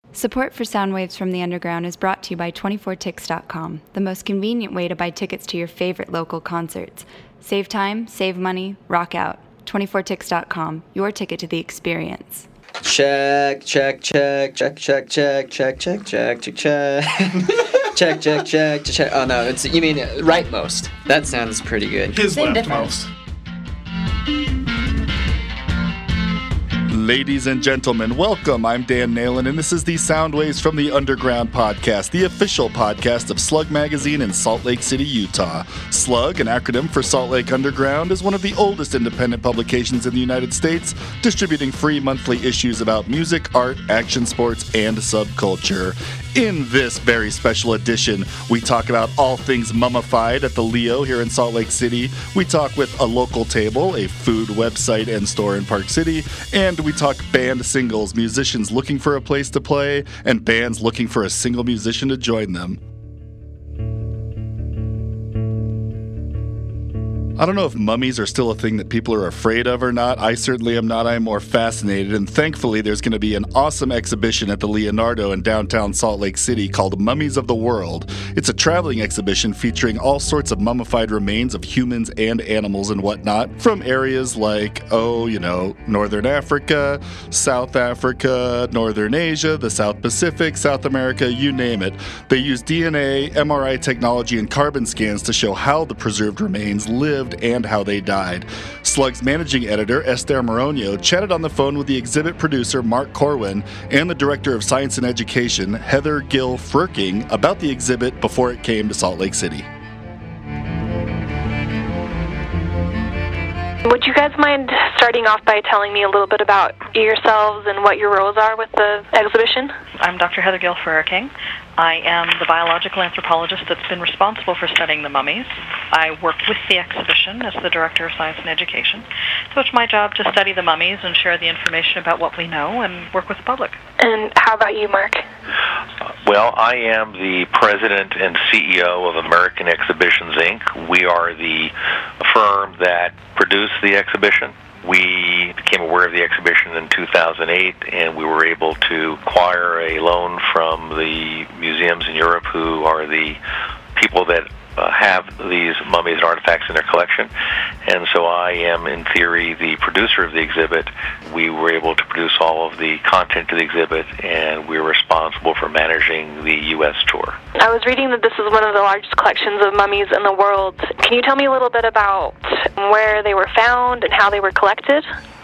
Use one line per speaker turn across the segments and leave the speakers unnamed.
Support for Soundwaves from the Underground is brought to you by 24tix.com, the most convenient way to buy tickets to your favorite local concerts. Save time, save money, rock out. 24tix.com, your ticket to the experience.
Check. Check. Check. Oh no, you mean rightmost. That sounds pretty good.
His leftmost. Ladies and gentlemen, welcome. I'm Dan Nalen, and this is the Soundwaves from the Underground podcast, the official podcast of Slug Magazine in Salt Lake City, Utah. Slug, an acronym for Salt Lake Underground, is one of the oldest independent publications in the United States, distributing free monthly issues about music, art, action sports, and subculture. In this very special edition, we talk about all things mummified at the Leo here in Salt Lake City. We talk with a local table, a food website and store in Park City, and we talk band singles, musicians looking for a place to play, and bands looking for a single musician to join them. I don't know if mummies are still a thing that people are afraid of or not. I certainly am not. I am more fascinated, and thankfully there's going to be an awesome exhibition at the Leonardo in downtown Salt Lake City called Mummies of the World. It's a traveling exhibition featuring all sorts of mummified remains of humans and animals and whatnot from areas like, Northern Africa, South Africa, Northern Asia, the South Pacific, South America, you name it. They use DNA, MRI technology, and carbon scans to show how the preserved remains lived and how they died. Slug's managing editor, Esther Moronio, chatted on the phone with the exhibit producer, Mark Corwin, and the director of science and education, Heather Gill Frerking, about the exhibit before it came to Salt Lake City.
Would you guys mind starting off by telling me a little bit about yourselves and what your roles are with the exhibition?
I'm Dr. Heather Gill Frerking. I am the biological anthropologist that's been responsible for studying the mummies. I work with the exhibition as the director of science and education. So it's my job to study the mummies and share the information about what we know and work with the public.
And how about you, Mark?
Well, I am the president and CEO of American Exhibitions, Inc. We are the firm that produced the exhibition. We became aware of the exhibition in 2008, and we were able to acquire a loan from the museums in Europe who are the people that have these mummies and artifacts in their collection. And so I am, in theory, the producer of the exhibit. We were able to produce all of the content of the exhibit, and we're responsible for managing the U.S. tour.
I was reading that this is one of the largest collections of mummies in the world. Can you tell me a little bit about where they were found and how they were collected?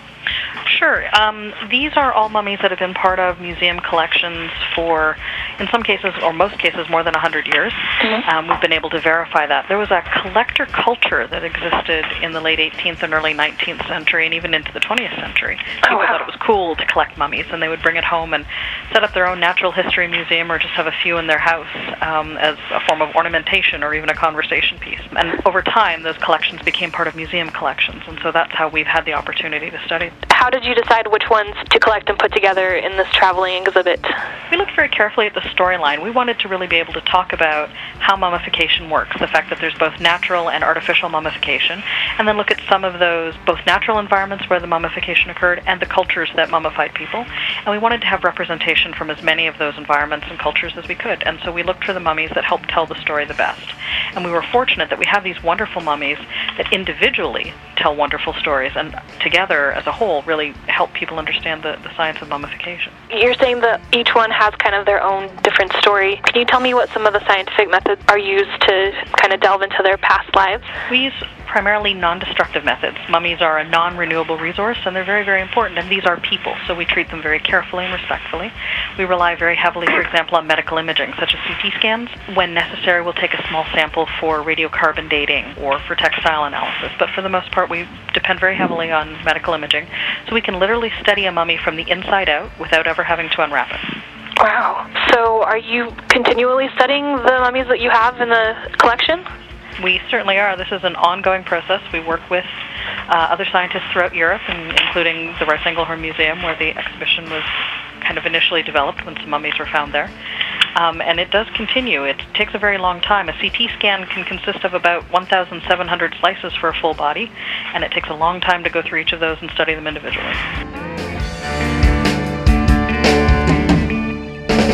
Sure. These are all mummies that have been part of museum collections for, in some cases, or most cases, more than 100 years. Mm-hmm. We've been able to verify that. There was a collector culture that existed in the late 18th and early 19th century, and even into the 20th century. People thought it was cool to collect mummies, and they would bring it home and set up their own natural history museum or just have a few in their house as a form of ornamentation or even a conversation piece. And over time, those collections became part of museum collections, and so that's how we've had the opportunity to study.
How did you decide which ones to collect and put together in this traveling exhibit?
We looked very carefully at the storyline. We wanted to really be able to talk about how mummification works, the fact that there's both natural and artificial mummification, and then look at some of those both natural environments where the mummification occurred and the cultures that mummified people. And we wanted to have representation from as many of those environments and cultures as we could. And so we looked for the mummies that helped tell the story the best. And we were fortunate that we have these wonderful mummies that individually tell wonderful stories and together as a whole really help people understand the science of mummification.
You're saying that each one has kind of their own different story. Can you tell me what some of the scientific methods are used to kind of delve into their past lives?
We use primarily non-destructive methods. Mummies are a non-renewable resource, and they're very, very important, and these are people, so we treat them very carefully and respectfully. We rely very heavily, for example, on medical imaging, such as CT scans. When necessary, we'll take a small sample for radiocarbon dating or for textile analysis, but for the most part, we depend very heavily on medical imaging, so we can literally study a mummy from the inside out without ever having to unwrap it.
Wow. So are you continually studying the mummies that you have in the collection?
We certainly are. This is an ongoing process. We work with other scientists throughout Europe, including the Rice Engelhorn Museum, where the exhibition was kind of initially developed when some mummies were found there. And it does continue. It takes a very long time. A CT scan can consist of about 1,700 slices for a full body, and it takes a long time to go through each of those and study them individually.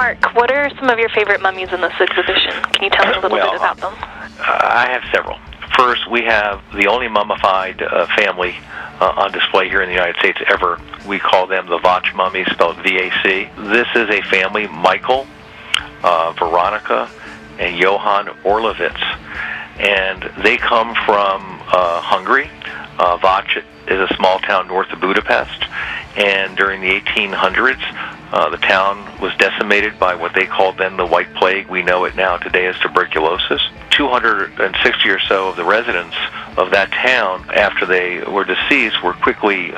Mark, what are some of your favorite mummies in this exhibition? Can you tell us a little bit about them?
I have several. First, we have the only mummified family on display here in the United States ever. We call them the Vach mummies, spelled V-A-C. This is a family, Michael, Veronica, and Johann Orlovitz. And they come from Hungary. Vach is a small town north of Budapest. And during the 1800s, the town was decimated by what they called then the White Plague. We know it now today as tuberculosis. 260 or so of the residents of that town, after they were deceased, were quickly,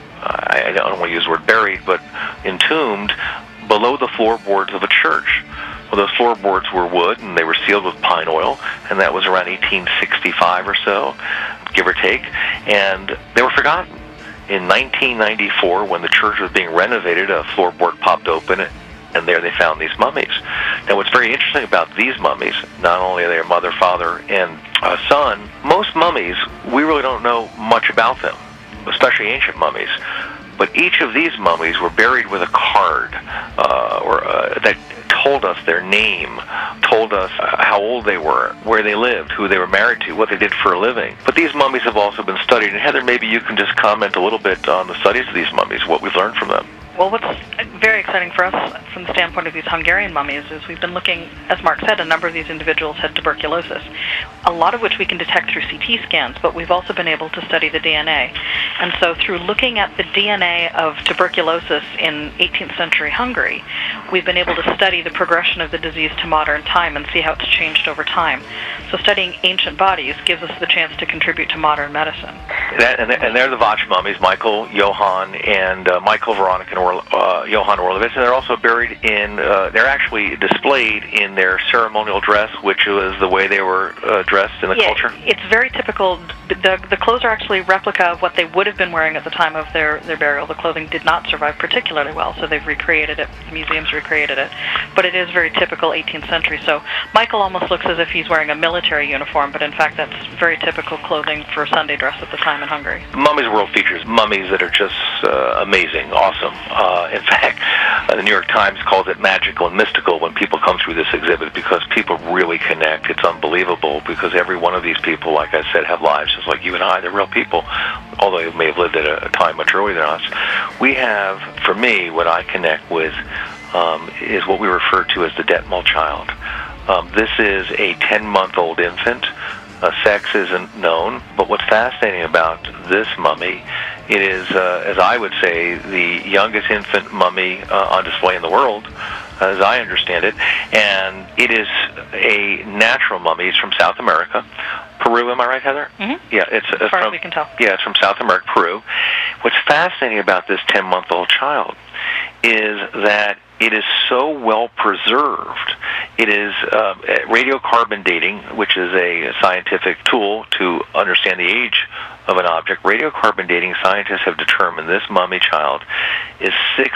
I don't want to use the word buried, but entombed below the floorboards of a church. Well, those floorboards were wood, and they were sealed with pine oil, and that was around 1865 or so, give or take, and they were forgotten. In 1994, when the church was being renovated, a floorboard popped open, and there they found these mummies. Now, what's very interesting about these mummies, not only are they a mother, father, and a son, most mummies, we really don't know much about them, especially ancient mummies. But each of these mummies were buried with a card that told us their name, told us how old they were, where they lived, who they were married to, what they did for a living. But these mummies have also been studied. And Heather, maybe you can just comment a little bit on the studies of these mummies, what we've learned from them.
Well, what's very exciting for us from the standpoint of these Hungarian mummies is we've been looking, as Mark said, a number of these individuals had tuberculosis, a lot of which we can detect through CT scans, but we've also been able to study the DNA. And so through looking at the DNA of tuberculosis in 18th century Hungary, we've been able to study the progression of the disease to modern time and see how it's changed over time. So studying ancient bodies gives us the chance to contribute to modern medicine.
And they're the Vach mummies, Michael, Johann, and Michael, Veronica, and Johann Orlovitz, and they're also buried in, they're actually displayed in their ceremonial dress, which was the way they were dressed in the culture.
It's very typical. The clothes are actually a replica of what they would have been wearing at the time of their burial. The clothing did not survive particularly well, so they've recreated it. The museums recreated it. But it is very typical 18th century. So Michael almost looks as if he's wearing a military uniform, but in fact that's very typical clothing for Sunday dress at the time in Hungary.
Mummies World features mummies that are just amazing, awesome. In fact, the New York Times calls it magical and mystical when people come through this exhibit because people really connect. It's unbelievable because every one of these people, like I said, have lives just like you and I. They're real people, although they may have lived at a time much earlier than us. We have, for me, what I connect with is what we refer to as the Detmold child. This is a 10-month-old infant. Sex isn't known, but what's fascinating about this mummy, it is, as I would say, the youngest infant mummy on display in the world, as I understand it, and it is a natural mummy. It's from South America. Peru, am I right, Heather?
Mm-hmm.
Yeah, it's
as far as we can tell.
Yeah, it's from South America, Peru. What's fascinating about this 10-month-old child is that it is so well preserved. It is radiocarbon dating, which is a scientific tool to understand the age of an object. Radiocarbon dating, scientists have determined this mummy child is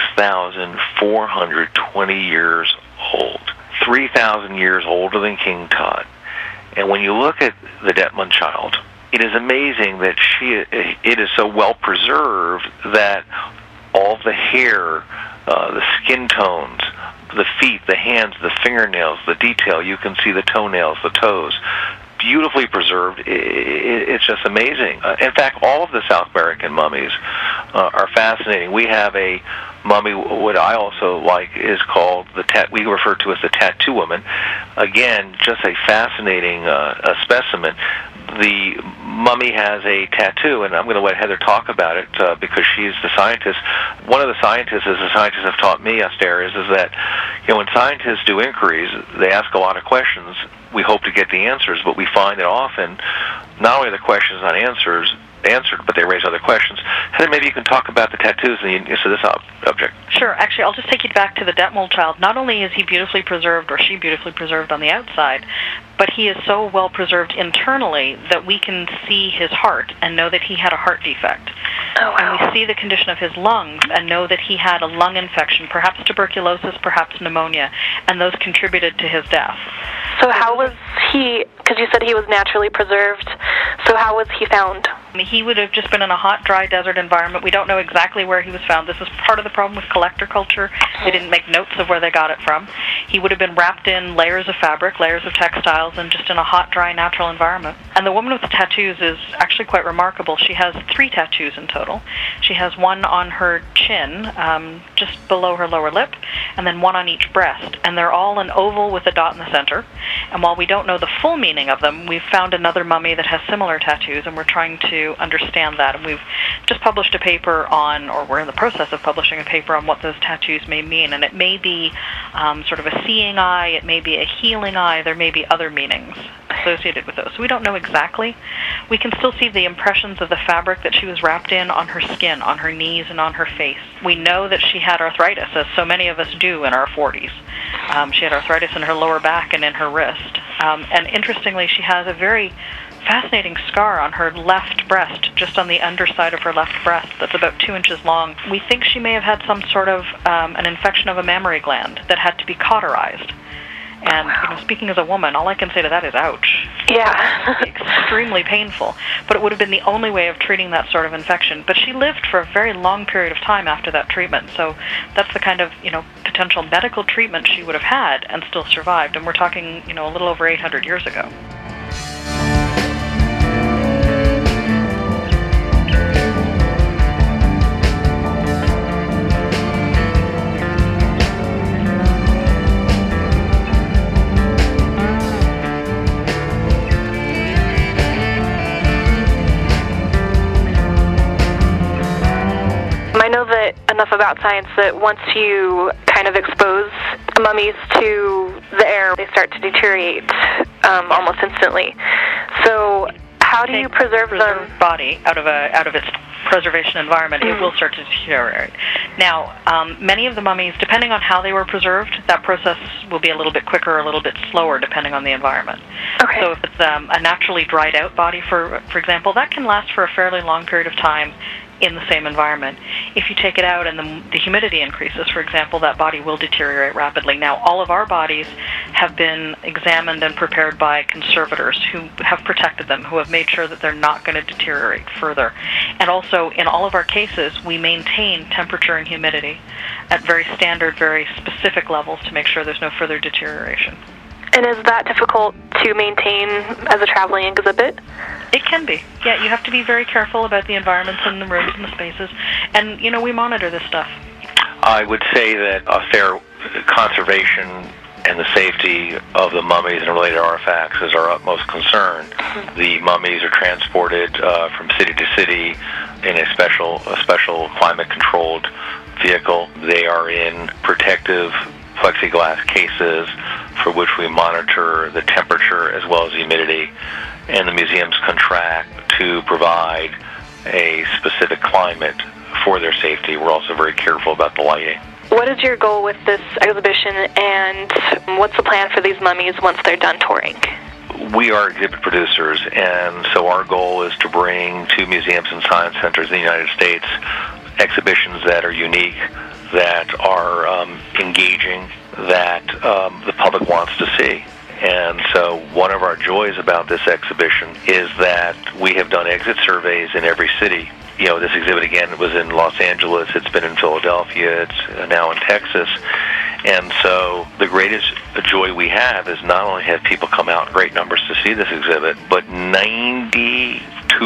6,420 years old, 3,000 years older than King Tut. And when you look at the Detmold child, it is amazing that it is so well preserved that all the hair, the skin tones, the feet, the hands, the fingernails, the detail, you can see the toenails, the toes, beautifully preserved. It's just amazing. In fact, all of the South American mummies are fascinating. We have a mummy, what I also like is called we refer to as the Tattoo Woman. Again, just a fascinating specimen. The mummy has a tattoo, and I'm going to let Heather talk about it because she's the scientist. One of the scientists, as the scientists have taught me, Esther, is that when scientists do inquiries, they ask a lot of questions. We hope to get the answers, but we find that often not only are the questions not answered, but they raise other questions. Heather, maybe you can talk about the tattoos and the use of this object.
Sure. Actually, I'll just take you back to the Detmold child. Not only is he beautifully preserved, or she beautifully preserved on the outside, but he is so well preserved internally that we can see his heart and know that he had a heart defect.
Oh, wow.
And we see the condition of his lungs and know that he had a lung infection, perhaps tuberculosis, perhaps pneumonia, and those contributed to his death.
So how was he, because you said he was naturally preserved, so how was he found?
He would have just been in a hot, dry desert environment. We don't know exactly where he was found. This is part of the problem with collector culture. They didn't make notes of where they got it from. He would have been wrapped in layers of fabric, layers of textiles, and just in a hot, dry, natural environment. And the woman with the tattoos is actually quite remarkable. She has 3 tattoos in total. She has one on her chin, just below her lower lip, and then one on each breast. And they're all an oval with a dot in the center. And while we don't know the full meaning of them, we've found another mummy that has similar tattoos, and we're trying to understand that. And we've just published a paper on, or we're in the process of publishing a paper on what those tattoos may mean. And it may be sort of a seeing eye, it may be a healing eye, there may be other meanings associated with those. So we don't know exactly. We can still see the impressions of the fabric that she was wrapped in on her skin, on her knees, and on her face. We know that she had arthritis, as so many of us do in our 40s. She had arthritis in her lower back and in her wrist. And interestingly, she has a very fascinating scar on her left breast, just on the underside of her left breast, that's about 2 inches long. We think she may have had some sort of an infection of a mammary gland that had to be cauterized. And speaking as a woman, all I can say to that is ouch.
Yeah.
Extremely painful. But it would have been the only way of treating that sort of infection. But she lived for a very long period of time after that treatment. So that's the kind of, potential medical treatment she would have had and still survived. And we're talking, a little over 800 years ago.
Enough about science that once you kind of expose mummies to the air, they start to deteriorate almost instantly. So how do you preserve them?
Body out of its preservation environment, it will start to deteriorate. Now, many of the mummies, depending on how they were preserved, that process will be a little bit quicker or a little bit slower depending on the environment.
Okay.
So if it's a naturally dried out body, for example, that can last for a fairly long period of time in the same environment. If you take it out and the humidity increases, for example, that body will deteriorate rapidly. Now, all of our bodies have been examined and prepared by conservators who have protected them, who have made sure that they're not going to deteriorate further. And also, in all of our cases, we maintain temperature and humidity at very standard, very specific levels to make sure there's no further deterioration.
And is that difficult to maintain as a traveling exhibit?
It can be. Yeah, you have to be very careful about the environments and the rooms and the spaces. And, we monitor this stuff.
I would say that a fair conservation and the safety of the mummies and related artifacts is our utmost concern. The mummies are transported from city to city in a special climate-controlled vehicle. They are in protective plexiglass cases for which we monitor the temperature as well as the humidity, and the museums contract to provide a specific climate for their safety. We're also very careful about the lighting.
What is your goal with this exhibition, and what's the plan for these mummies once they're done touring?
We are exhibit producers, and so our goal is to bring to museums and science centers in the United States exhibitions that are unique, that are engaging, that the public wants to see. And so one of our joys about this exhibition is that we have done exit surveys in every city. This exhibit, again, was in Los Angeles, it's been in Philadelphia, it's now in Texas. And so the greatest joy we have is not only have people come out in great numbers to see this exhibit, but 92%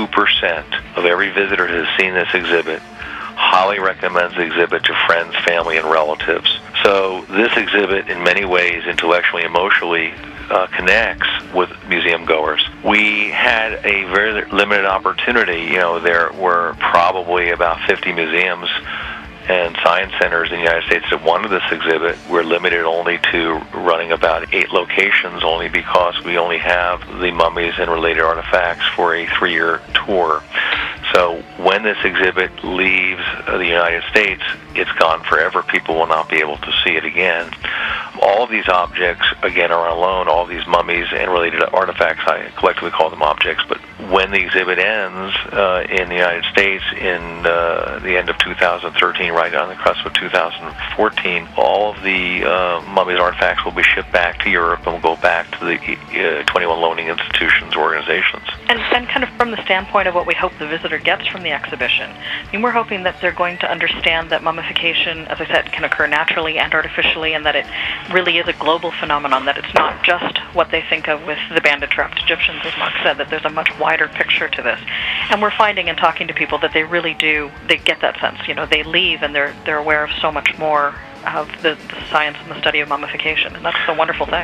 of every visitor who has seen this exhibit highly recommends the exhibit to friends, family, and relatives. So this exhibit, in many ways, intellectually, emotionally, connects with museum goers. We had a very limited opportunity. There were probably about 50 museums and science centers in the United States that wanted this exhibit. We're limited only to running about 8 locations, only because we only have the mummies and related artifacts for a 3-year tour. So when this exhibit leaves the United States, it's gone forever. People will not be able to see it again. All of these objects, again, are on loan. All these mummies and related artifacts, I collectively call them objects. But when the exhibit ends in the United States in the end of 2013, right on the cusp of 2014, all of the mummies artifacts will be shipped back to Europe and will go back to the 21 loaning institutions, organizations.
And kind of from the standpoint of what we hope the visitor gets from the exhibition, I mean, we're hoping that they're going to understand that mummification, as I said, can occur naturally and artificially, and that it really is a global phenomenon, that it's not just what they think of with the banded trapped Egyptians, as Mark said, that there's a much wider picture to this. And we're finding in talking to people that they really do, they get that sense. You know, they leave and they're aware of so much more of the science and the study of mummification, and that's a wonderful thing.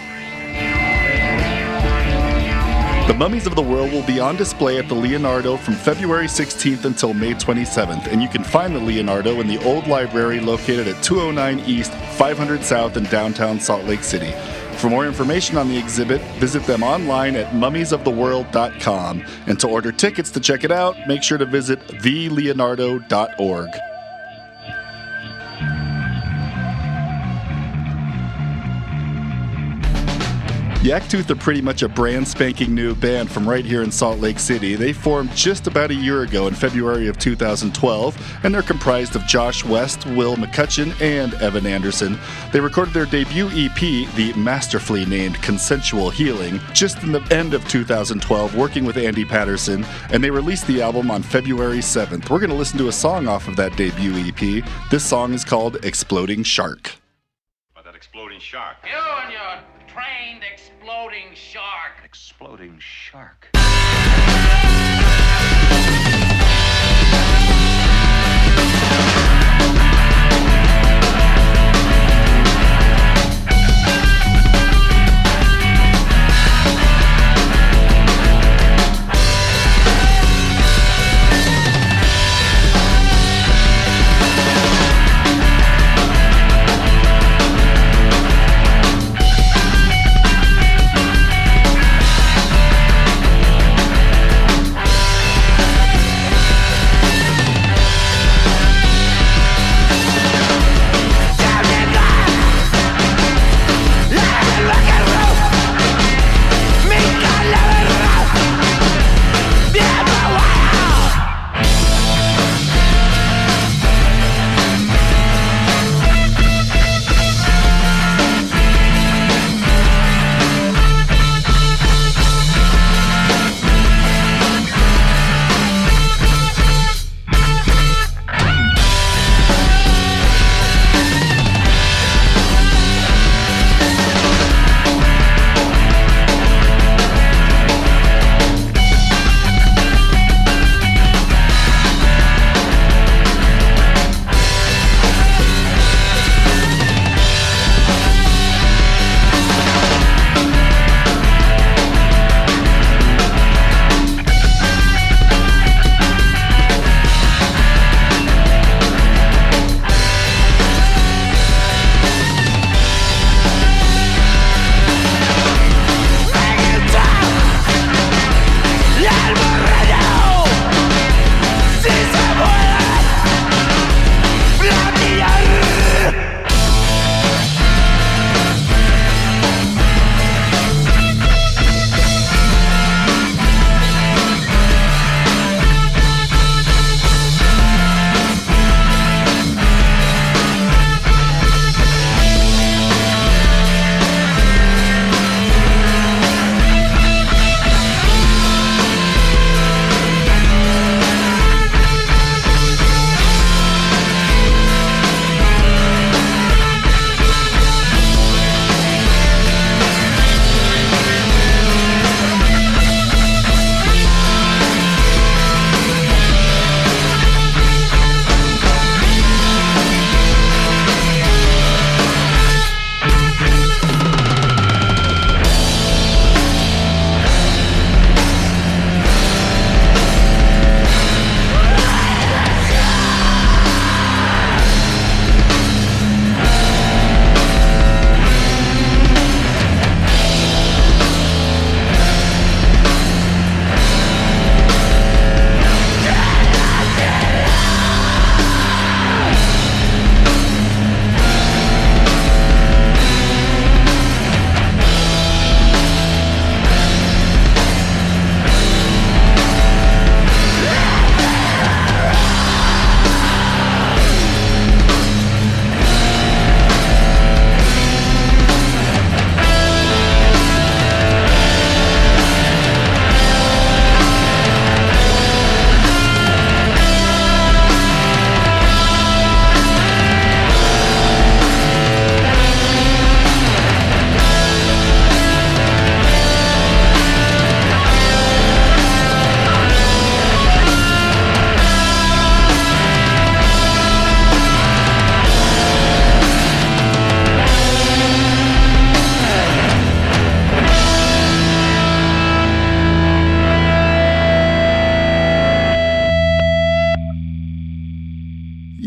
The Mummies of the World will be on display at the Leonardo from February 16th until May 27th, and you can find the Leonardo in the old library located at 209 East, 500 South in downtown Salt Lake City. For more information on the exhibit, visit them online at mummiesoftheworld.com. And to order tickets to check it out, make sure to visit theleonardo.org. Yaktooth are pretty much a brand spanking new band from right here in Salt Lake City. They formed just about a year ago in February of 2012, and they're comprised of Josh West, Will McCutcheon, and Evan Anderson. They recorded their debut EP, the masterfully named Consensual Healing, just in the end of 2012, working with Andy Patterson, and they released the album on February 7th. We're going to listen to a song off of that debut EP. This song is called Exploding Shark.
By that exploding shark.
You and your trained exploding shark.
Exploding shark.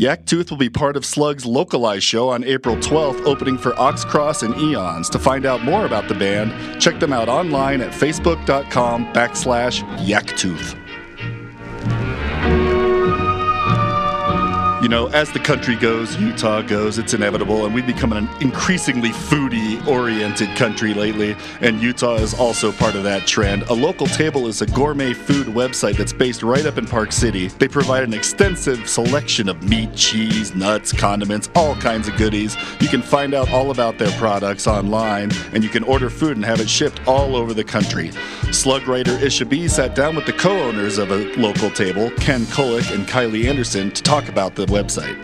Yaktooth will be part of Slug's Localized show on April 12th, opening for Oxcross and Eons. To find out more about the band, check them out online at facebook.com/Yaktooth. You know, as the country goes, Utah goes, it's inevitable, and we've become an increasingly foodie-oriented country lately, and Utah is also part of that trend. A Local Table is a gourmet food website that's based right up in Park City. They provide an extensive selection of meat, cheese, nuts, condiments, all kinds of goodies. You can find out all about their products online, and you can order food and have it shipped all over the country. Slug writer Isha B sat down with the co-owners of A Local Table, Ken Kulick and Kylie Anderson, to talk about the website.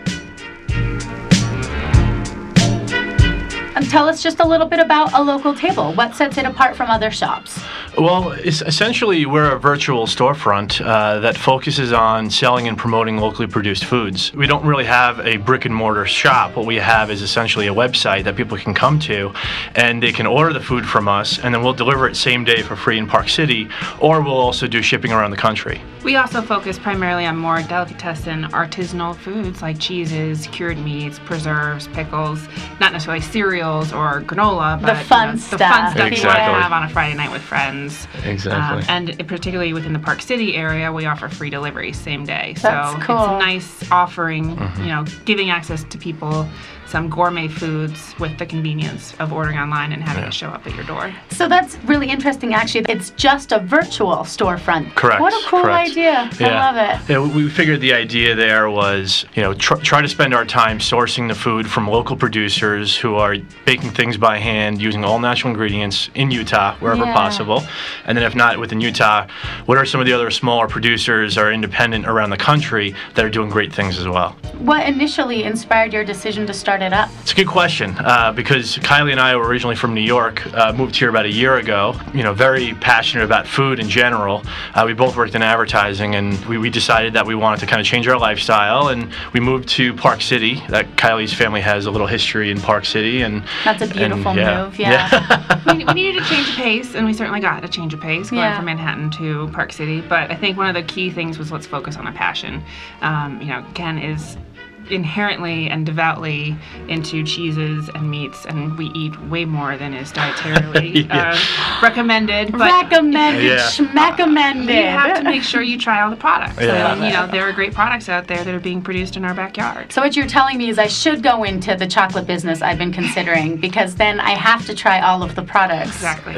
Tell us just a little bit about A Local Table. What sets it apart from other shops?
Well, essentially, we're a virtual storefront that focuses on selling and promoting locally produced foods. We don't really have a brick and mortar shop. What we have is essentially a website that people can come to, and they can order the food from us, and then we'll deliver it same day for free in Park City, or we'll also do shipping around the country.
We also focus primarily on more delicatessen artisanal foods like cheeses, cured meats, preserves, pickles, not necessarily cereals or granola, but
the fun stuff
you want to
Exactly.
have on a Friday night with friends.
Exactly.
And particularly within the Park City area, we offer free delivery same day.
That's
so
cool.
It's a nice offering, giving access to people some gourmet foods with the convenience of ordering online and having it show up at your door.
So that's really interesting, actually. It's just a virtual storefront.
Correct.
What a cool
correct.
idea. I love it.
Yeah, we figured the idea there was, try to spend our time sourcing the food from local producers who are baking things by hand using all natural ingredients in Utah, wherever possible. And then if not within Utah, what are some of the other smaller producers or independent around the country that are doing great things as well?
What initially inspired your decision to start it up?
It's a good question because Kylie and I were originally from New York, moved here about a year ago, very passionate about food in general. We both worked in advertising, and we decided that we wanted to kind of change our lifestyle, and we moved to Park City. That Kylie's family has a little history in Park City. And
that's a beautiful move,
we needed a change of pace, and we certainly got a change of pace going from Manhattan to Park City. But I think one of the key things was let's focus on a passion. Ken is inherently and devoutly into cheeses and meats, and we eat way more than is dietarily recommended. But
schmecommended.
You have to make sure you try all the products.
Yeah.
And, there are great products out there that are being produced in our backyard.
So what you're telling me is I should go into the chocolate business I've been considering, because then I have to try all of the products.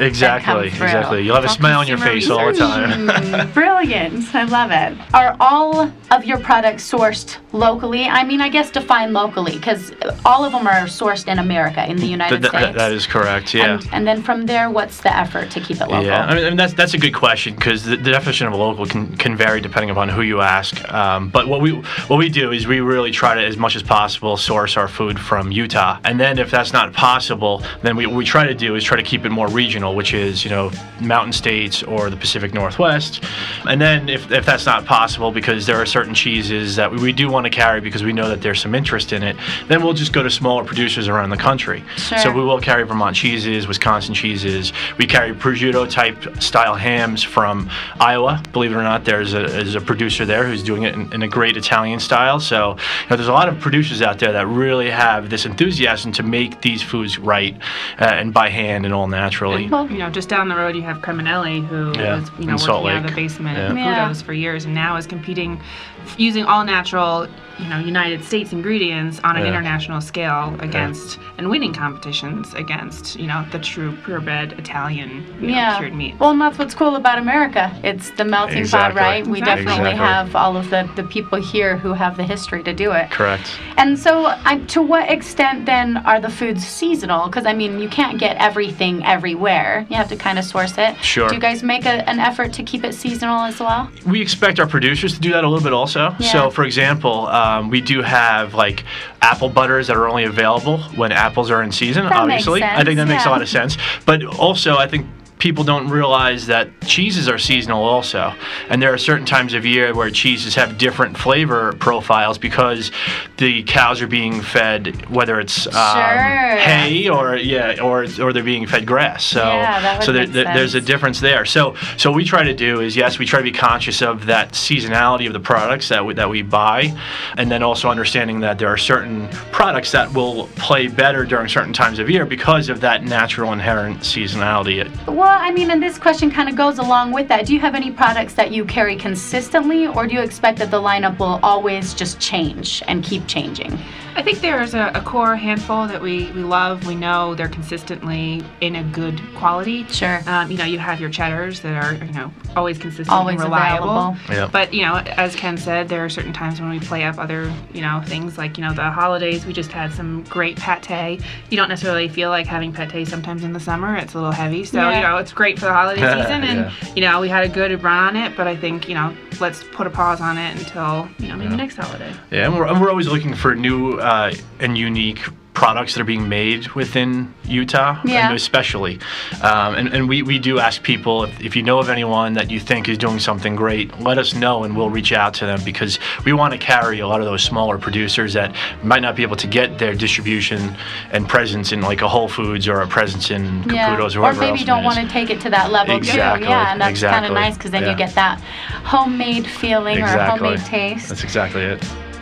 Exactly. You'll have a smile on your face all the time.
Brilliant. I love it. Are all of your products sourced locally? I mean, I guess define locally, because all of them are sourced in America, in the United States.
That is correct, yeah.
And then from there, what's the effort to keep it local?
Yeah, I mean that's a good question, because the definition of local can vary depending upon who you ask. But what we do is we really try to, as much as possible, source our food from Utah. And then if that's not possible, then what we try to do is try to keep it more regional, which is mountain states or the Pacific Northwest. And then if that's not possible, because there are certain cheeses that we do want to carry because we know that there's some interest in it, then we'll just go to smaller producers around the country.
Sure.
So we will carry Vermont cheeses, Wisconsin cheeses. We carry prosciutto type style hams from Iowa. Believe it or not, there's a producer there who's doing it in a great Italian style. So there's a lot of producers out there that really have this enthusiasm to make these foods right and by hand and all naturally.
Well, just down the road you have Creminelli, who was working out of the basement of Caputo's for years, and now is competing using all natural United States ingredients on an international scale against and winning competitions against the true purebred Italian cured meat.
Well, and that's what's cool about America. It's the melting pot, right? We definitely have all of the people here who have the history to do it.
Correct.
And so to what extent then are the foods seasonal? Because I mean, you can't get everything everywhere. You have to kind of source it.
Sure.
Do you guys make an effort to keep it seasonal as well?
We expect our producers to do that a little bit also.
Yeah.
So for example, we do have like apple butters that are only available when apples are in season,
That
obviously.
makes sense,
I think that makes a lot of sense. But also I think people don't realize that cheeses are seasonal also, and there are certain times of year where cheeses have different flavor profiles because the cows are being fed, whether it's hay or they're being fed grass. So there's a difference there. So what we try to do is, yes, we try to be conscious of that seasonality of the products that we buy, and then also understanding that there are certain products that will play better during certain times of year because of that natural inherent seasonality.
Well, I mean, and this question kind of goes along with that. Do you have any products that you carry consistently, or do you expect that the lineup will always just change and keep changing?
I think there's a core handful that we love. We know they're consistently in a good quality.
Sure.
You have your cheddars that are, always consistent
always
and reliable.
Yep.
But, as Ken said, there are certain times when we play up other, things like, the holidays. We just had some great pate. You don't necessarily feel like having pate sometimes in the summer. It's a little heavy. So, it's great for the holiday season. And, we had a good run on it. But I think, let's put a pause on it until, maybe next holiday.
Yeah, and we're always looking for new and unique products that are being made within Utah, and especially. And we do ask people, if you know of anyone that you think is doing something great, let us know and we'll reach out to them, because we want to carry a lot of those smaller producers that might not be able to get their distribution and presence in like a Whole Foods or a presence in Caputo's or wherever else.
Or maybe don't want to take it to that level too. Yeah, and that's kind of nice, because then you get that homemade feeling or homemade taste.
That's exactly it.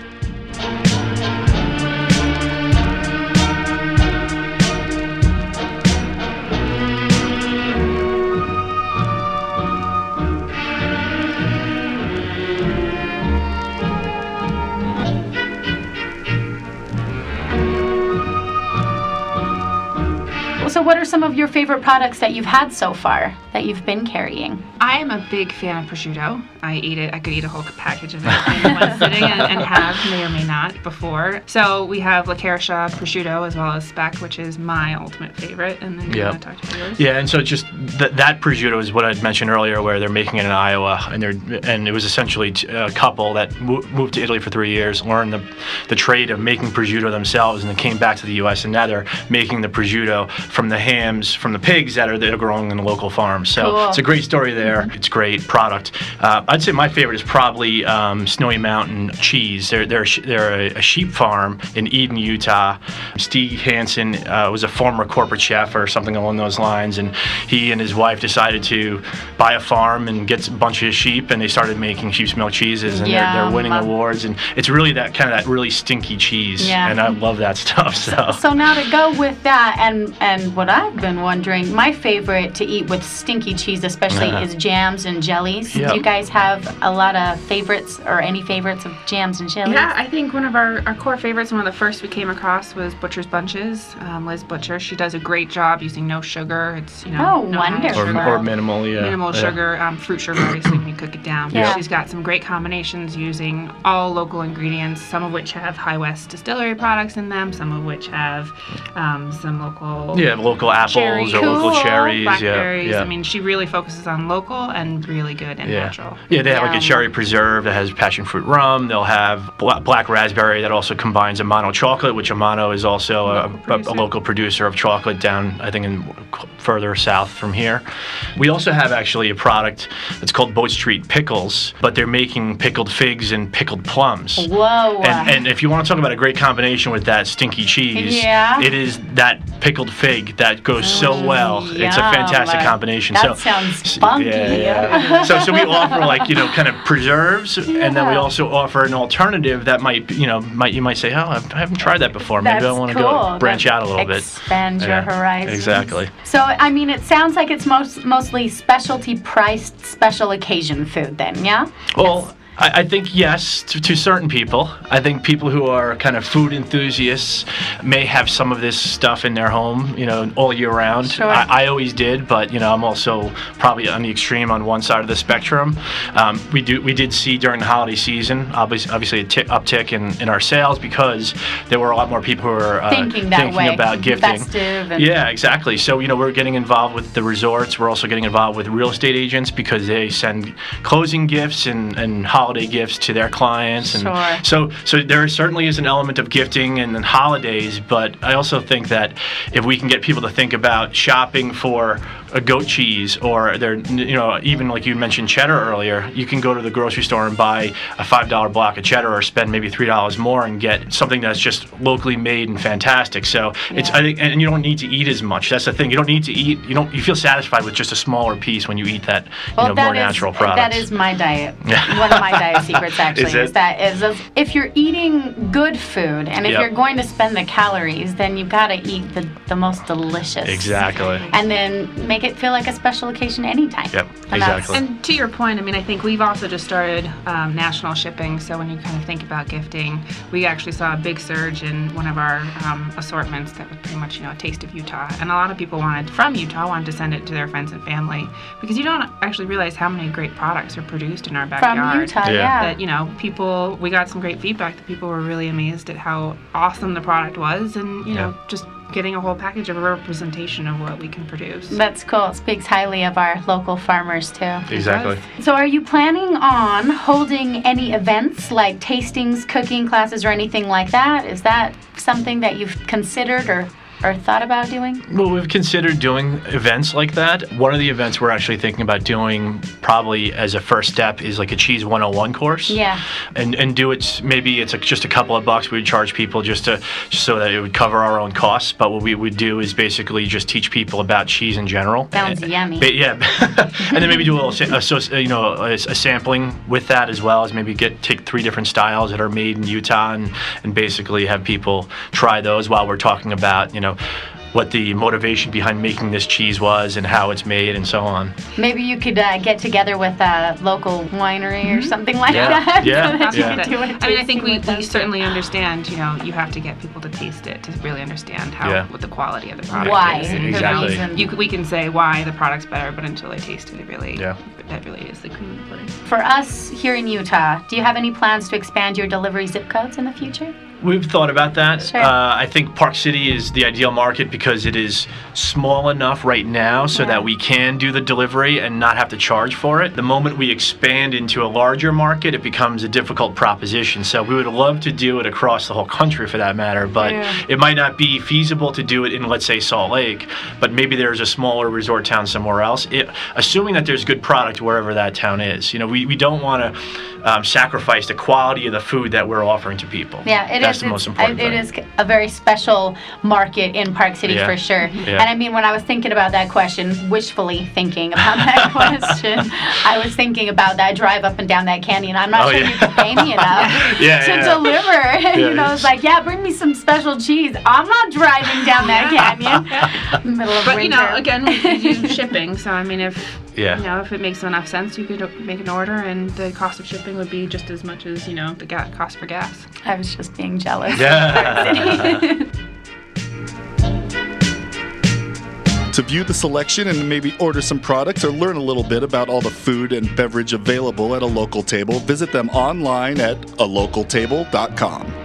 So what are some of your favorite products that you've had so far that you've been carrying?
I am a big fan of prosciutto. I eat it. I could eat a whole package of it in one sitting and have, may or may not, before. So we have La Quercia prosciutto as well as Speck, which is my ultimate favorite. And then you want to talk to yours?
Yeah, and so just that prosciutto is what I mentioned earlier, where they're making it in Iowa, and it was essentially a couple that moved to Italy for 3 years, learned the trade of making prosciutto themselves, and then came back to the U.S. and now they're making the prosciutto from the hams from the pigs that are growing in the local farms. So It's a great story there. It's great product. I'd say my favorite is probably Snowy Mountain Cheese. They're a sheep farm in Eden, Utah. Steve Hansen was a former corporate chef or something along those lines, and he and his wife decided to buy a farm and get a bunch of sheep, and they started making sheep's milk cheeses, and they're winning awards, and it's really that kind of that really stinky cheese, and I love that stuff.
So now to go with that, and what I've been wondering, my favorite to eat with stinky cheese especially is jams and jellies.
Yep.
Do you guys have a lot of favorites, or any favorites of jams and jellies?
Yeah, I think one of our core favorites, one of the first we came across, was Butcher's Bunches. Liz Butcher, she does a great job using no sugar. It's no
wonderful.
Sugar,
or minimal,
minimal sugar, fruit sugar, obviously, when you cook it down.
Yeah.
She's got some great combinations using all local ingredients, some of which have High West Distillery products in them, some of which have some local
local apples or local cherries,
blackberries. I mean, she really focuses on local and really good and natural.
Yeah, they have like a cherry preserve that has passion fruit rum. They'll have black raspberry that also combines Amano chocolate, which Amano is also a local producer of chocolate down, I think, further south from here. We also have actually a product that's called Boat Street Pickles, but they're making pickled figs and pickled plums.
Whoa.
And if you want to talk about a great combination with that stinky cheese, it is that pickled fig that goes so well.
Yum.
It's a fantastic combination.
That sounds funky.
So we offer kind of preserves, and then we also offer an alternative that you might say, I haven't tried that before. Maybe I want to go branch out a little bit.
Expand your horizons.
Exactly.
So, I mean, it sounds like it's mostly specialty priced special occasion food then, yeah?
Well, I think yes, to certain people. I think people who are kind of food enthusiasts may have some of this stuff in their home, all year round.
Sure.
I always did, but I'm also probably on the extreme on one side of the spectrum. We did see during the holiday season, obviously a uptick in our sales, because there were a lot more people who were
thinking
about gifting.
Festive
Yeah, exactly. So we're getting involved with the resorts. We're also getting involved with real estate agents, because they send closing gifts and holiday holiday gifts to their clients. And
Sure.
so there certainly is an element of gifting and holidays, but I also think that if we can get people to think about shopping for a goat cheese, or even like you mentioned cheddar earlier, you can go to the grocery store and buy a $5 block of cheddar, or spend maybe $3 more and get something that's just locally made and fantastic. So it's, I think, and you don't need to eat as much. That's the thing. You don't need to eat. You feel satisfied with just a smaller piece when you eat that more natural products.
That is my diet. One of my diet secrets actually is if you're eating good food, and if you're going to spend the calories, then you've got to eat the most delicious.
Exactly.
And then make it feel like a special occasion anytime.
Yep, exactly.
And to your point, I mean, I think we've also just started national shipping, so when you kind of think about gifting, we actually saw a big surge in one of our assortments that was pretty much, a taste of Utah. And a lot of people wanted to send it to their friends and family, because you don't actually realize how many great products are produced in our backyard.
From Utah,
That, we got some great feedback that people were really amazed at how awesome the product was, and, just getting a whole package of a representation of what we can produce.
That's cool. It speaks highly of our local farmers, too.
Exactly.
So are you planning on holding any events like tastings, cooking classes, or anything like that? Is that something that you've considered or thought about doing?
Well, we've considered doing events like that. One of the events we're actually thinking about doing, probably as a first step, is like a Cheese 101 course.
Yeah.
And do it, maybe it's just a couple of bucks. We would charge people just so that it would cover our own costs. But what we would do is basically just teach people about cheese in general.
Sounds yummy.
Yeah. And then maybe do a little, a sampling with that, as well as maybe take 3 different styles that are made in Utah, and basically have people try those while we're talking about, what the motivation behind making this cheese was and how it's made and so on.
Maybe you could get together with a local winery or something like that.
Yeah.
I mean, I think we certainly understand, you have to get people to taste it to really understand what the quality of the product is.
Exactly.
We can say why the product's better, but until they taste it, that really is the cream of the pudding.
For us here in Utah, do you have any plans to expand your delivery zip codes in the future?
We've thought about that.
Sure.
I think Park City is the ideal market because it is small enough right now so that we can do the delivery and not have to charge for it. The moment we expand into a larger market, it becomes a difficult proposition. So we would love to do it across the whole country, for that matter, but it might not be feasible to do it in, let's say, Salt Lake, but maybe there's a smaller resort town somewhere else, assuming that there's good product wherever that town is. We don't want to sacrifice the quality of the food that we're offering to people.
Yeah,
That's the most important thing.
It is a very special market in Park City for sure.
Yeah.
And I mean, when I was thinking about that question, wishfully thinking about that question, I was thinking about that drive up and down that canyon. I'm not sure you could pay me enough to deliver. It's like, bring me some special cheese. I'm not driving down that canyon. Middle of winter.
But again, we do shipping, so I mean, if it makes enough sense, you could make an order, and the cost of shipping would be just as much as the cost for gas.
I was just being jealous.
Yeah.
To view the selection and maybe order some products or learn a little bit about all the food and beverage available at A Local Table, visit them online at alocaltable.com.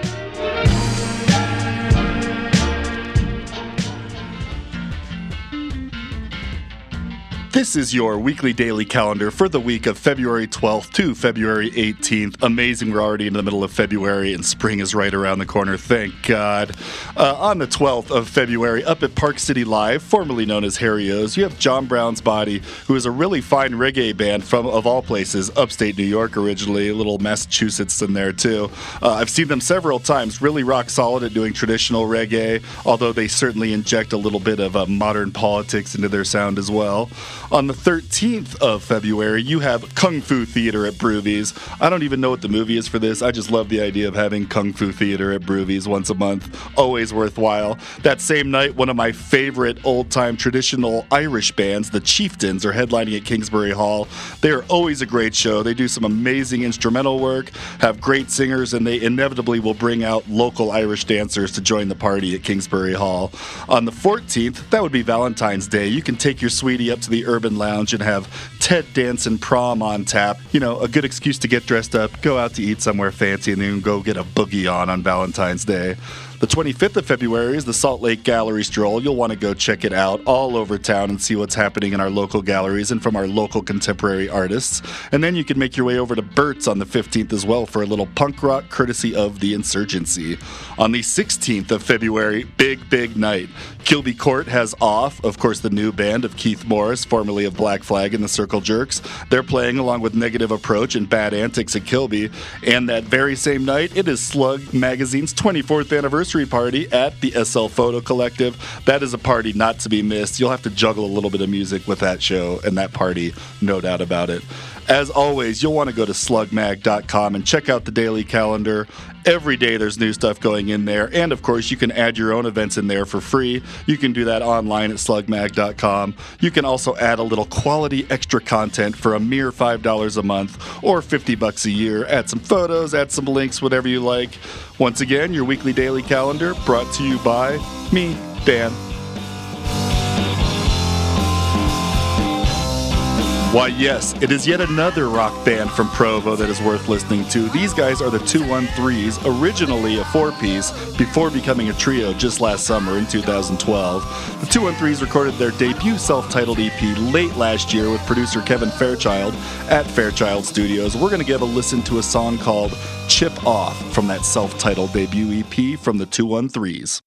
This is your weekly daily calendar for the week of February 12th to February 18th. Amazing, we're already in the middle of February and spring is right around the corner, thank God. On the 12th of February, up at Park City Live, formerly known as Harry O's, you have John Brown's Body, who is a really fine reggae band from, of all places, upstate New York originally, a little Massachusetts in there too. I've seen them several times, really rock solid at doing traditional reggae, although they certainly inject a little bit of modern politics into their sound as well. On the 13th of February, you have Kung Fu Theater at Brewvies. I don't even know what the movie is for this. I just love the idea of having Kung Fu Theater at Brewvies once a month. Always worthwhile. That same night, one of my favorite old-time traditional Irish bands, the Chieftains, are headlining at Kingsbury Hall. They are always a great show. They do some amazing instrumental work, have great singers, and they inevitably will bring out local Irish dancers to join the party at Kingsbury Hall. On the 14th, that would be Valentine's Day. You can take your sweetie up to the Urban Lounge and have Ted Danson Prom on tap. A good excuse to get dressed up, go out to eat somewhere fancy, and then go get a boogie on Valentine's Day. The 25th of February is the Salt Lake Gallery Stroll. You'll want to go check it out all over town and see what's happening in our local galleries and from our local contemporary artists. And then you can make your way over to Burt's on the 15th as well for a little punk rock courtesy of the Insurgency. On the 16th of February, big night. Kilby Court has Off, of course the new band of Keith Morris, formerly of Black Flag and the Circle Jerks. They're playing along with Negative Approach and Bad Antics at Kilby. And that very same night, it is Slug Magazine's 24th anniversary party at the SL Photo Collective. That is a party not to be missed. You'll have to juggle a little bit of music with that show and that party, no doubt about it. As always, you'll want to go to slugmag.com and check out the daily calendar. Every day there's new stuff going in there. And, of course, you can add your own events in there for free. You can do that online at slugmag.com. You can also add a little quality extra content for a mere $5 a month or $50 a year. Add some photos, add some links, whatever you like. Once again, your weekly daily calendar brought to you by me, Dan. Why, yes, it is yet another rock band from Provo that is worth listening to. These guys are the 213s, originally a four-piece, before becoming a trio just last summer in 2012. The 213s recorded their debut self-titled EP late last year with producer Kevin Fairchild at Fairchild Studios. We're going to give a listen to a song called Chip Off from that self-titled debut EP from the 213s.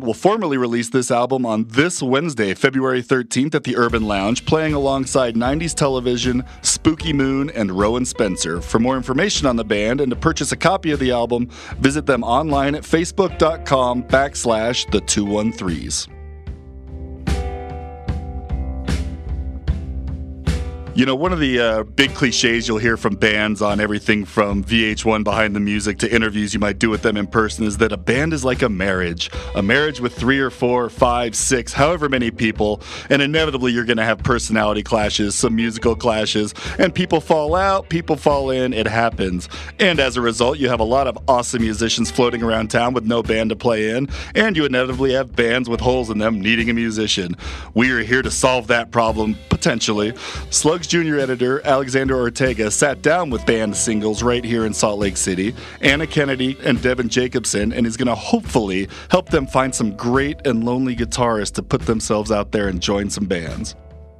will formally release this album on this Wednesday, February 13th at the Urban Lounge, playing alongside 90s Television, Spooky Moon, and Rowan Spencer. For more information on the band and to purchase a copy of the album, visit them online at facebook.com/the213s. You know, one of the big cliches you'll hear from bands on everything from VH1 Behind the Music to interviews you might do with them in person is that a band is like a marriage with 3 or 4 or 5, 6, however many people, and inevitably you're going to have personality clashes, some musical clashes, and people fall out, people fall in, it happens. And as a result, you have a lot of awesome musicians floating around town with no band to play in, and you inevitably have bands with holes in them needing a musician. We are here to solve that problem, potentially. Slug's Junior editor Alexander Ortega sat down with band singles right here in Salt Lake City, Anna Kennedy and Devin Jacobson, and he's going to hopefully help them find some great and lonely guitarists to put themselves out there and join some bands.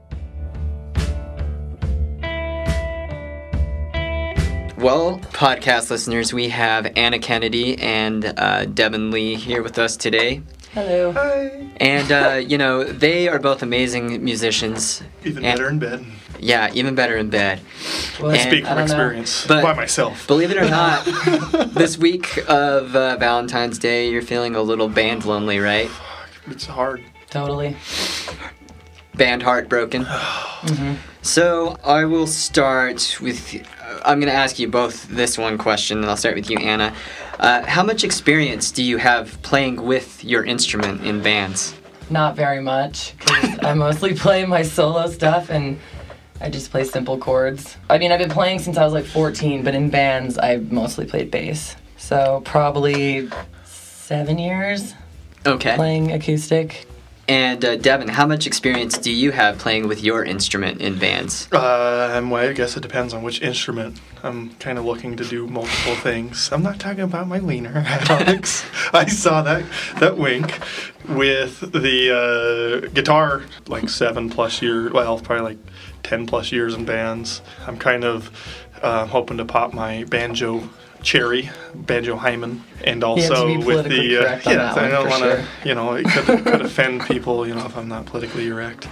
Well, podcast listeners, we have Anna Kennedy and Devin Lee here with us today.
Hello.
Hi. And, they are both amazing musicians.
Even better in bed.
Yeah, even better in bed.
Well, I speak from experience by myself.
Believe it or not, this week of Valentine's Day, you're feeling a little band lonely, right?
It's hard.
Totally.
Band heartbroken.
Mm-hmm.
So I will start with, I'm going to ask you both this one question, and I'll start with you, Anna. How much experience do you have playing with your instrument in bands?
Not very much, because I mostly play my solo stuff, and I just play simple chords. I mean, I've been playing since I was like 14, but in bands, I've mostly played bass. So probably 7 years playing acoustic.
And Devin, how much experience do you have playing with your instrument in bands?
I guess it depends on which instrument. I'm kind of looking to do multiple things. I'm not talking about my wiener, Alex. I saw that wink with the guitar, like 7+ years, well, probably like 10+ years in bands. I'm kind of hoping to pop my banjo cherry, banjo Hyman, and also with the I don't want to, it could offend people, if I'm not politically correct.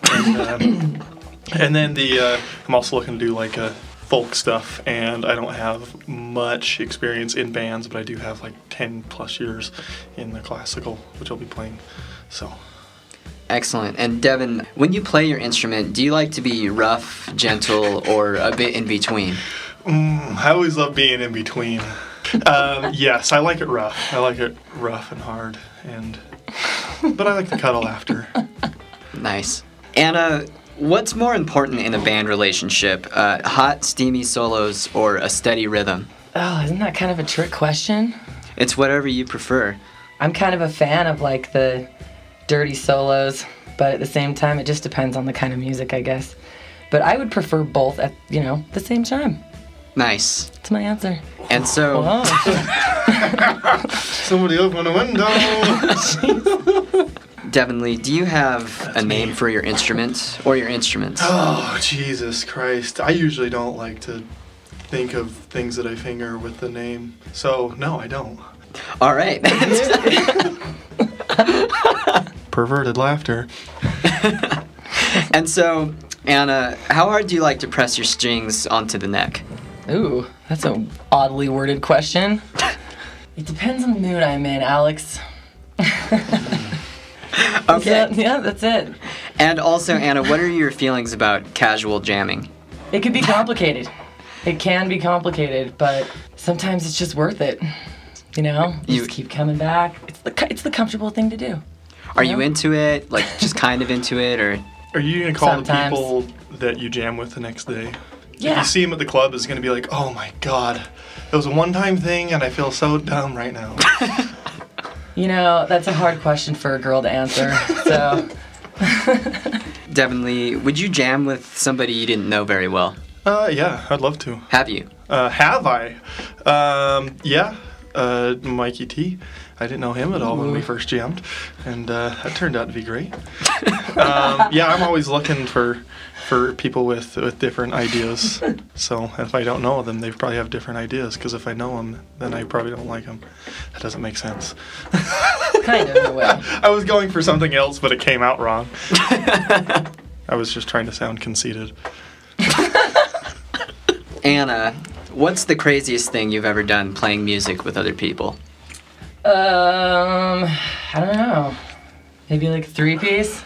And then I'm also looking to do like a folk stuff, and I don't have much experience in bands, but I do have like 10+ years in the classical, which I'll be playing. So.
Excellent. And Devin, when you play your instrument, do you like to be rough, gentle, or a bit in between?
I always love being in between. Yes, I like it rough. I like it rough and hard, but I like to cuddle after.
Nice. Anna, what's more important in a band relationship? Hot, steamy solos or a steady rhythm?
Oh, isn't that kind of a trick question?
It's whatever you prefer.
I'm kind of a fan of like the dirty solos, but at the same time, it just depends on the kind of music, I guess. But I would prefer both at, the same time.
Nice.
That's my answer.
And so...
Somebody open a window!
Devin Lee, do you have a name for your instrument or your instruments?
Oh, Jesus Christ. I usually don't like to think of things that I finger with the name. So, no, I don't.
All right.
Perverted laughter.
And so, Anna, how hard do you like to press your strings onto the neck?
Ooh, that's an oddly worded question. It depends on the mood I'm in, Alex.
Okay.
Yeah, that's it.
And also, Anna, what are your feelings about casual jamming?
It can be complicated. It can be complicated, but sometimes it's just worth it. You just keep coming back. It's the comfortable thing to do.
Are you into it? Like, just kind of into it, or?
Are you going to call the people that you jam with the next day?
Yeah.
If you see them at the club, it's going to be like, oh my God, it was a one-time thing and I feel so dumb right now.
That's a hard question for a girl to answer, so.
Devin Lee, would you jam with somebody you didn't know very well?
Yeah, I'd love to.
Have you?
Have I? Yeah. Mikey T. I didn't know him at all when we first jammed, and that turned out to be great. I'm always looking for people with different ideas. So if I don't know them, they probably have different ideas, because if I know them, then I probably don't like them. That doesn't make sense.
Kind of, in a way.
I was going for something else, but it came out wrong. I was just trying to sound conceited.
Anna, what's the craziest thing you've ever done playing music with other people?
I don't know. Maybe like 3-piece?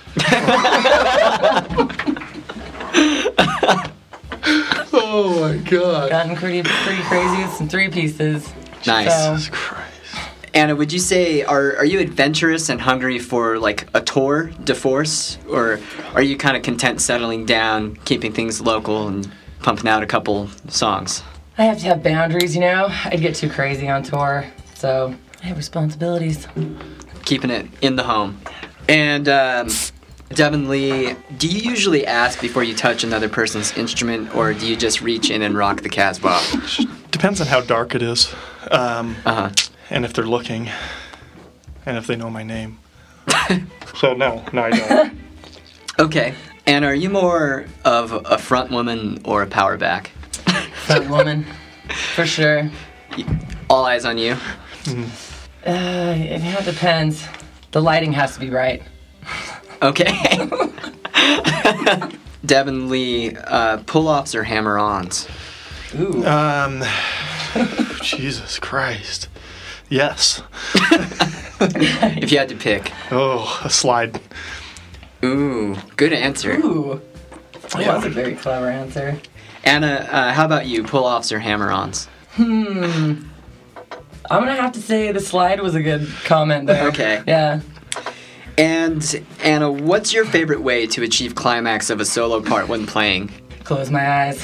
Oh my god.
Gotten pretty crazy with some 3-pieces.
Nice.
So.
Christ.
Anna, would you say, are you adventurous and hungry for like a tour de force, or are you kind of content settling down, keeping things local and pumping out a couple songs?
I have to have boundaries, you know? I'd get too crazy on tour, so I have responsibilities.
Keeping it in the home. And Devin Lee, do you usually ask before you touch another person's instrument, or do you just reach in and rock the Casbah?
Depends on how dark it is. And if they're looking, and if they know my name. So no, I don't.
Okay. Anna, are you more of a front woman or a power back?
Front woman, for sure.
All eyes on you?
It depends. The lighting has to be right.
Okay. Devin Lee, pull-offs or hammer-ons?
Ooh.
Jesus Christ. Yes.
If you had to pick.
Oh, a slide.
Ooh, good answer.
Ooh. That was a very clever answer.
Anna, how about you? Pull-offs or hammer-ons?
I'm gonna have to say the slide was a good comment there.
Okay.
Yeah.
And Anna, what's your favorite way to achieve climax of a solo part when playing?
Close my eyes.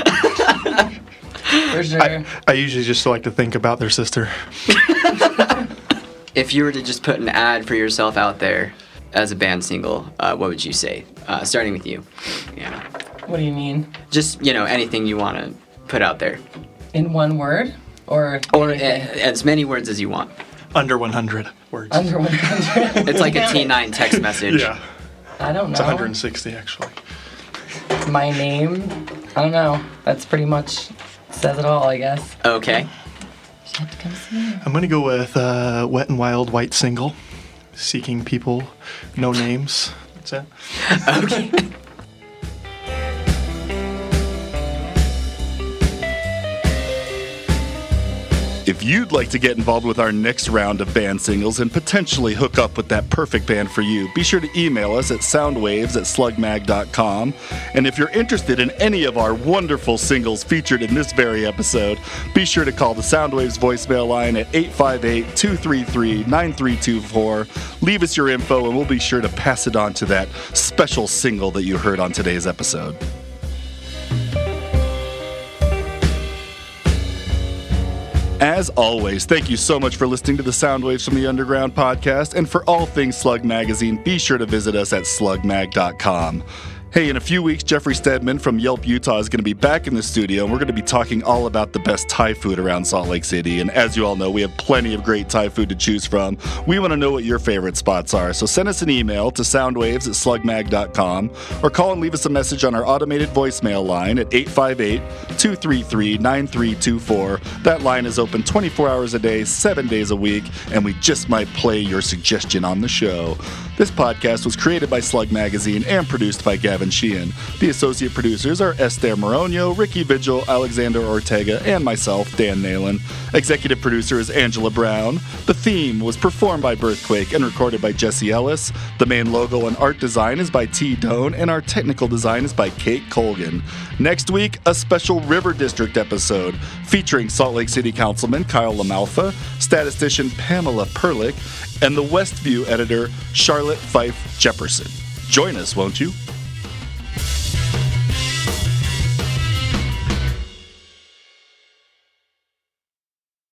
For sure.
I usually just like to think about their sister.
If you were to just put an ad for yourself out there as a band single, what would you say? Starting with you. Yeah.
What do you mean?
Just, anything you want to put out there.
In one word? Or
as many words as you want.
Under 100 words.
Under 100?
It's like a T9 text message.
Yeah.
I don't know.
It's 160, actually.
My name? I don't know. That's pretty much says it all, I guess.
Okay.
She had to come see me.
I'm going to go with Wet and Wild White Single. Seeking people, no names. That's it.
Okay.
If you'd like to get involved with our next round of band singles and potentially hook up with that perfect band for you, be sure to email us at soundwaves@slugmag.com. And if you're interested in any of our wonderful singles featured in this very episode, be sure to call the Soundwaves voicemail line at 858-233-9324. Leave us your info and we'll be sure to pass it on to that special single that you heard on today's episode. As always, thank you so much for listening to the Soundwaves from the Underground podcast, and for all things Slug Magazine, be sure to visit us at slugmag.com. Hey, in a few weeks, Jeffrey Stedman from Yelp, Utah is going to be back in the studio, and we're going to be talking all about the best Thai food around Salt Lake City. And as you all know, we have plenty of great Thai food to choose from. We want to know what your favorite spots are, so send us an email to soundwaves@slugmag.com or call and leave us a message on our automated voicemail line at 858-233-9324. That line is open 24 hours a day, 7 days a week, and we just might play your suggestion on the show. This podcast was created by Slug Magazine and produced by Gavin Sheehan. The associate producers are Esther Moronio, Ricky Vigil, Alexander Ortega, and myself, Dan Nalen. Executive producer is Angela Brown. The theme was performed by Birthquake and recorded by Jesse Ellis. The main logo and art design is by T. Doan, and our technical design is by Kate Colgan. Next week, a special River District episode featuring Salt Lake City Councilman Kyle LaMalfa, statistician Pamela Perlich, and the Westview editor Charlotte Fife Jefferson. Join us, won't you?